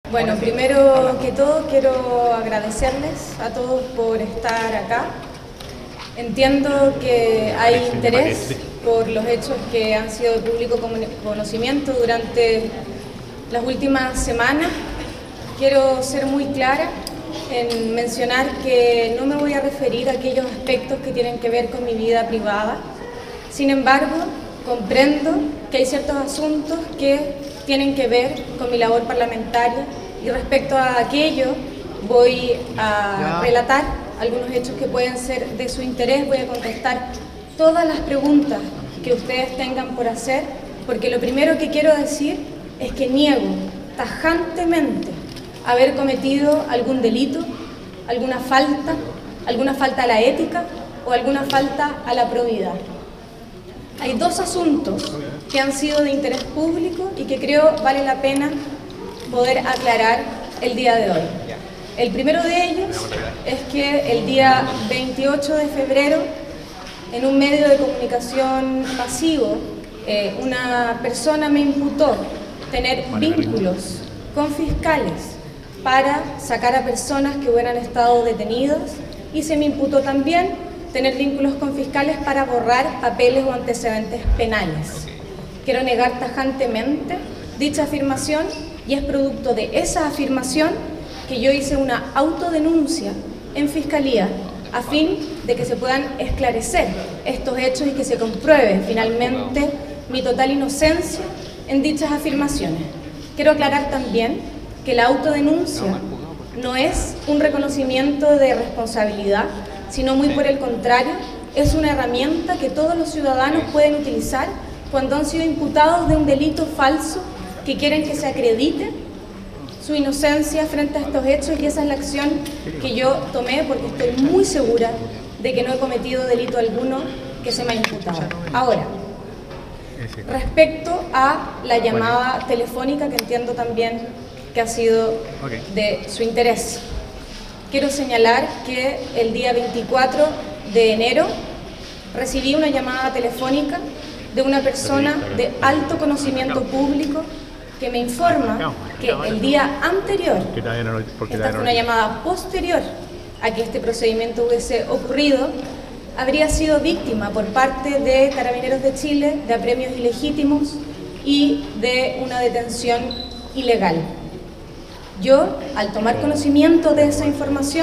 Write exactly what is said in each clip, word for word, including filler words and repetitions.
Bueno, primero que todo quiero agradecerles a todos por estar acá. Entiendo que hay interés por los hechos que han sido de público conocimiento durante las últimas semanas. Quiero ser muy clara en mencionar que no me voy a referir a aquellos aspectos que tienen que ver con mi vida privada. Sin embargo, comprendo que hay ciertos asuntos que tienen que ver con mi labor parlamentaria y respecto a aquello voy a relatar algunos hechos que pueden ser de su interés. Voy a contestar todas las preguntas que ustedes tengan por hacer, porque lo primero que quiero decir es que niego tajantemente haber cometido algún delito, alguna falta, alguna falta a la ética o alguna falta a la probidad. Hay dos asuntos que han sido de interés público y que creo vale la pena poder aclarar el día de hoy. El primero de ellos es que el día veintiocho de febrero, en un medio de comunicación masivo, eh, una persona me imputó tener vínculos con fiscales para sacar a personas que hubieran estado detenidas, y se me imputó también tener vínculos con fiscales para borrar papeles o antecedentes penales. Quiero negar tajantemente dicha afirmación, y es producto de esa afirmación que yo hice una autodenuncia en Fiscalía a fin de que se puedan esclarecer estos hechos y que se compruebe finalmente mi total inocencia en dichas afirmaciones. Quiero aclarar también que la autodenuncia no es un reconocimiento de responsabilidad, sino muy por el contrario, es una herramienta que todos los ciudadanos pueden utilizar cuando han sido imputados de un delito falso, que quieren que se acredite su inocencia frente a estos hechos, y esa es la acción que yo tomé porque estoy muy segura de que no he cometido delito alguno que se me ha imputado. Ahora, respecto a la llamada telefónica, que entiendo también que ha sido de su interés, quiero señalar que el día veinticuatro de enero recibí una llamada telefónica de una persona de alto conocimiento público que me informa que el día anterior, esta fue una llamada posterior a que este procedimiento hubiese ocurrido, habría sido víctima por parte de Carabineros de Chile de apremios ilegítimos y de una detención ilegal. Yo, al tomar conocimiento de esa información,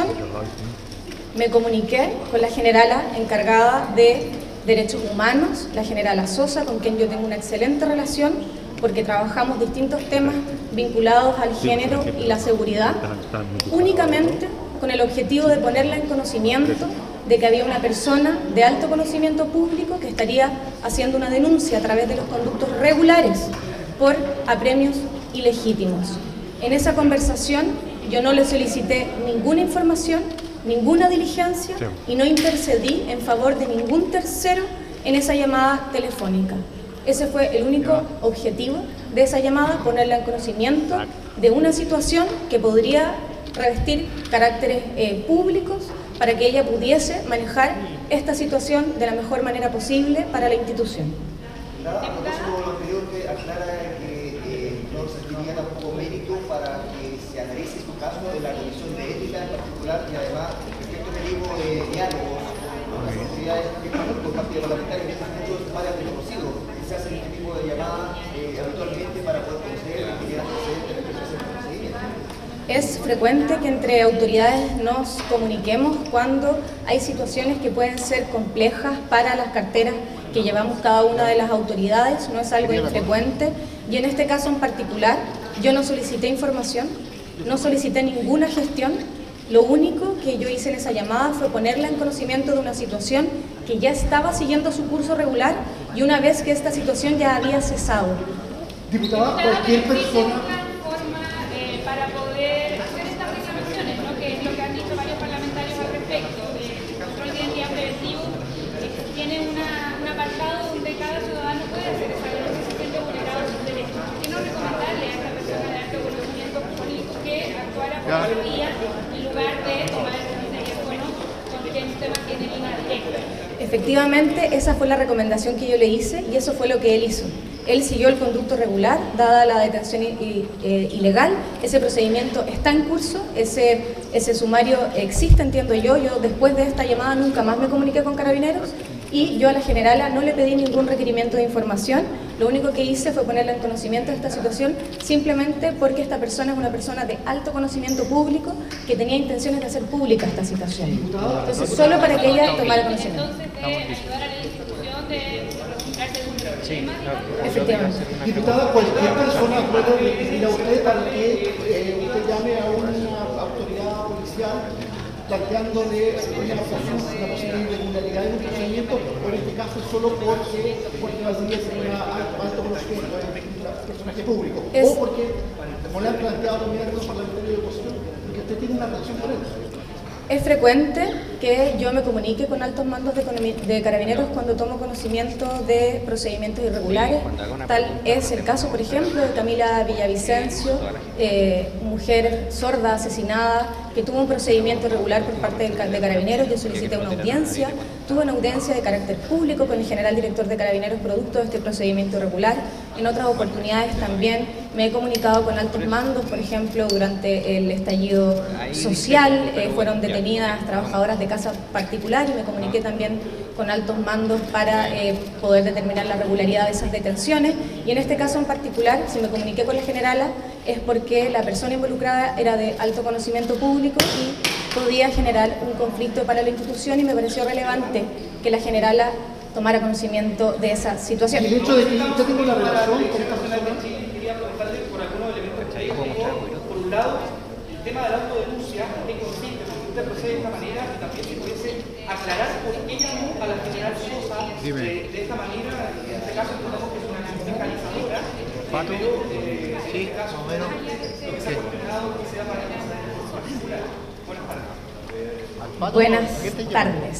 me comuniqué con la generala encargada de Derechos Humanos, la generala Sosa, con quien yo tengo una excelente relación, porque trabajamos distintos temas vinculados al género y la seguridad, únicamente con el objetivo de ponerla en conocimiento de que había una persona de alto conocimiento público que estaría haciendo una denuncia a través de los conductos regulares por apremios ilegítimos. En esa conversación yo no le solicité ninguna información, ninguna diligencia, y no intercedí en favor de ningún tercero en esa llamada telefónica. Ese fue el único objetivo de esa llamada, ponerla en conocimiento de una situación que podría revestir caracteres eh, públicos para que ella pudiese manejar esta situación de la mejor manera posible para la institución. Tampoco mérito para que se analice su caso de la Comisión de Ética en particular, y además respecto al tipo de diálogos con las autoridades que por partido parlamentario en estos muchos varios reconocidos que se hacen este tipo de llamadas eh, habitualmente para poder conocer la actividad procedente de este procedimiento. Es frecuente que entre autoridades nos comuniquemos cuando hay situaciones que pueden ser complejas para las carteras que llevamos cada una de las autoridades, no es algo infrecuente, y en este caso en particular yo no solicité información, no solicité ninguna gestión. Lo único que yo hice en esa llamada fue ponerla en conocimiento de una situación que ya estaba siguiendo su curso regular, y una vez que esta situación ya había cesado. Diputada, cualquier persona... para poder hacer estas reclamaciones, ¿no? Que es lo que han dicho varios parlamentarios al respecto. El control de identidad preventivo eh, tiene una, un apartado donde cada ciudadano puede hacer esa denuncia si se siente vulnerado sus derechos. ¿Por qué no recomendarle a esta persona de alto conocimiento público que actuara por la vía en lugar de tomar el teléfono con quien usted mantiene línea directa? Efectivamente, esa fue la recomendación que yo le hice y eso fue lo que él hizo. él siguió el conducto regular, dada la detención i, i, eh, ilegal. Ese procedimiento está en curso, ese, ese sumario existe, entiendo yo. Yo después de esta llamada nunca más me comuniqué con Carabineros y yo a la generala no le pedí ningún requerimiento de información. Lo único que hice fue ponerla en conocimiento de esta situación, simplemente porque esta persona es una persona de alto conocimiento público que tenía intenciones de hacer pública esta situación. Entonces, solo para que ella tomara conocimiento. Entonces, de ayudar a la institución de registrarse de un problema. Efectivamente. Diputada, cualquier persona puede recurrir a usted para que eh, usted llame a una autoridad policial planteándole una, una posible irregularidad en un procedimiento, o en este caso solo porque porque Valdivia es un alto conocimiento, un personaje público, es, o porque, como le han planteado también a los parlamentarios de oposición, porque usted tiene una relación con él. Es frecuente que yo me comunique con altos mandos de, de Carabineros cuando tomo conocimiento de procedimientos irregulares. Tal es el caso, por ejemplo, de Camila Villavicencio, eh, mujer sorda asesinada, que tuvo un procedimiento irregular por parte de, de Carabineros. Yo solicité una audiencia, tuve una audiencia de carácter público con el general director de Carabineros producto de este procedimiento irregular. En otras oportunidades también me he comunicado con altos mandos, por ejemplo, durante el estallido social, eh, fueron detenidas trabajadoras de casa particular y me comuniqué también con altos mandos para eh, poder determinar la regularidad de esas detenciones. Y en este caso en particular, si me comuniqué con la generala, es porque la persona involucrada era de alto conocimiento público y podía generar un conflicto para la institución, y me pareció relevante que la generala tomara conocimiento de esa situación. El hecho de que usted tenga una relación con esta persona. Quería preguntarle por algunos elementos estadísticos. Por un lado, el tema de la autodenuncia, ¿en qué consiste? Porque usted procede de esta manera, y también se pudiese aclarar por qué llamó a la general Sosa de, de esta manera. En este caso, entendemos que es una acción fiscalizadora, ¿Pato? pero eh, sí, en este caso, más o menos. lo que se ha cuestionado que sea para una en particular. Buenas tardes. Buenas tardes.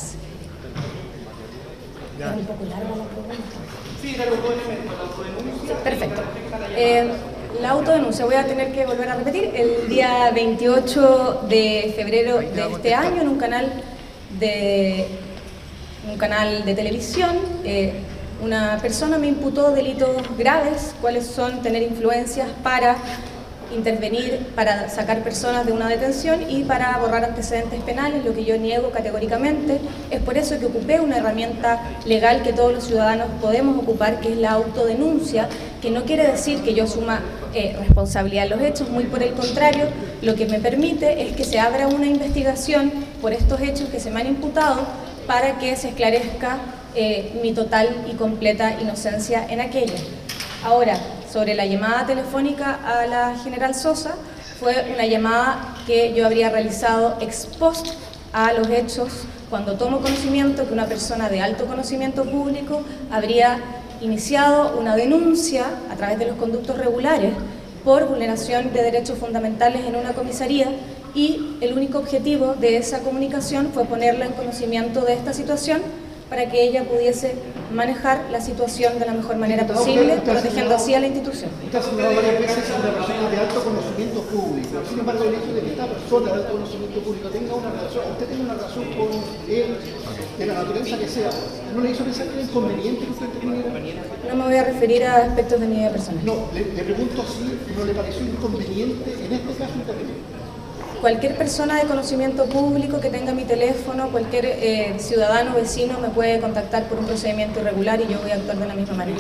Es un poco larga la pregunta. Sí, era los dos elementos, la autodenuncia. Perfecto. Eh, la autodenuncia, voy a tener que volver a repetir, el día veintiocho de febrero de este año en un canal de, un canal de televisión, eh, una persona me imputó delitos graves, cuáles son tener influencias para intervenir, para sacar personas de una detención y para borrar antecedentes penales, lo que yo niego categóricamente. Es por eso que ocupé una herramienta legal que todos los ciudadanos podemos ocupar, que es la autodenuncia, que no quiere decir que yo asuma eh, responsabilidad en los hechos, muy por el contrario, lo que me permite es que se abra una investigación por estos hechos que se me han imputado para que se esclarezca eh, mi total y completa inocencia en aquello. Ahora, sobre la llamada telefónica a la general Sosa, fue una llamada que yo habría realizado ex post a los hechos, cuando tomo conocimiento que una persona de alto conocimiento público habría iniciado una denuncia a través de los conductos regulares por vulneración de derechos fundamentales en una comisaría, y el único objetivo de esa comunicación fue ponerla en conocimiento de esta situación para que ella pudiese manejar la situación de la mejor manera posible, protegiendo así a la institución. Usted ha señalado varias veces a una persona de alto conocimiento público. Sin embargo, el hecho de que esta persona de alto conocimiento público tenga una relación, usted tenga una relación con él, de la naturaleza que sea, ¿no le hizo pensar que era inconveniente que usted tuviera? No me voy a referir a aspectos de mi vida personal. No, le, le pregunto si no le pareció inconveniente, en este caso inconveniente. Cualquier persona de conocimiento público que tenga mi teléfono, cualquier eh, ciudadano vecino me puede contactar por un procedimiento irregular y yo voy a actuar de la misma manera.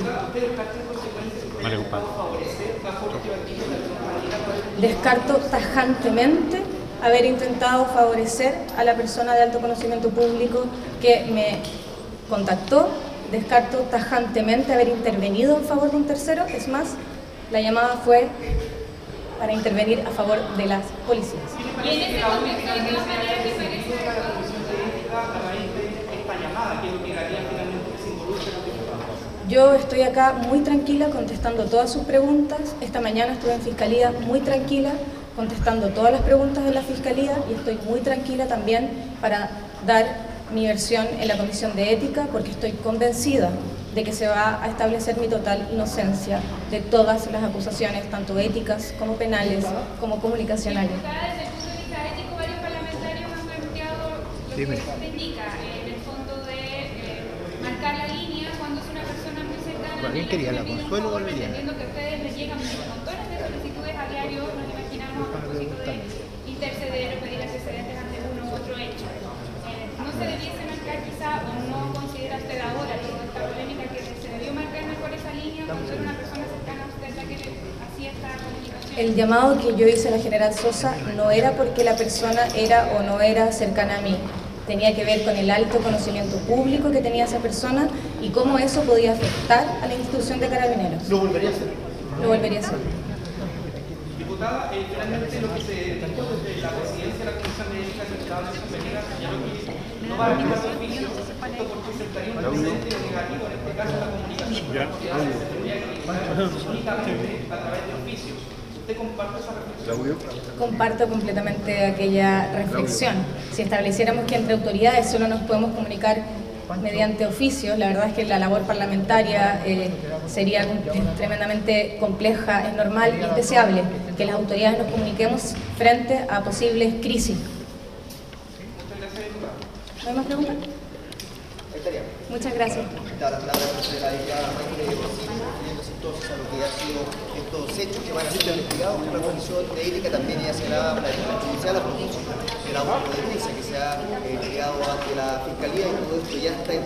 Descarto tajantemente haber intentado favorecer a la persona de alto conocimiento público que me contactó. Descarto tajantemente haber intervenido en favor de un tercero. Es más, la llamada fue para intervenir a favor de las policías. Y en ese contexto, ¿de qué manera te parece? Yo estoy acá muy tranquila contestando todas sus preguntas. Esta mañana estuve en Fiscalía muy tranquila contestando todas las preguntas de la Fiscalía, y estoy muy tranquila también para dar mi versión en la Comisión de Ética, porque estoy convencida de que se va a establecer mi total inocencia de todas las acusaciones, tanto éticas como penales, como comunicacionales. Desde el punto de vista ético, varios parlamentarios han planteado lo que usted indica, en el fondo de eh, marcar la línea cuando es una persona muy cercana. ¿Alguien quería la Consuelo o Valeriana? Entiendo que a ustedes les llegan montones de solicitudes a diario, nos imaginamos a propósito de interceder o pedir antecedentes ante uno u otro hecho. Eh, ¿No se debiese marcar quizá, o no considera usted ahora, toda esta polémica, que se debió marcar mejor esa línea cuando era una persona cercana a usted la que le hacía esta comunicación? El llamado que yo hice a la general Sosa no era porque la persona era o no era cercana a mí. Tenía que ver con el alto conocimiento público que tenía esa persona y cómo eso podía afectar a la institución de Carabineros. ¿Lo volvería a hacer? Lo volvería a hacer. Diputada, eh, finalmente lo que se dijo desde la presidencia de la Comisión de Ética, el diputado Nelson Venegas, señaló que no va a haber ningún oficio, esto porque sentaría un antecedente negativo, en este caso la comunicación con la sociedad se tendría que realizar únicamente a través de oficios. ¿Usted comparte esa reflexión? Comparto completamente aquella reflexión. Si estableciéramos que entre autoridades solo nos podemos comunicar mediante oficios, la verdad es que la labor parlamentaria eh, sería tremendamente compleja, es normal y es deseable que las autoridades nos comuniquemos frente a posibles crisis. Muchas gracias, diputada. ¿No hay más preguntas? Ahí estaría. Muchas gracias. Da la palabra de la diputada Maite Rossi, refiriéndose entonces a lo que han sido estos hechos que van a ser investigados por la Comisión de Ética. También ella señalaba para la judicial a propósito de la denuncia que se ha eh, creado ante la Fiscalía, y todo esto ya está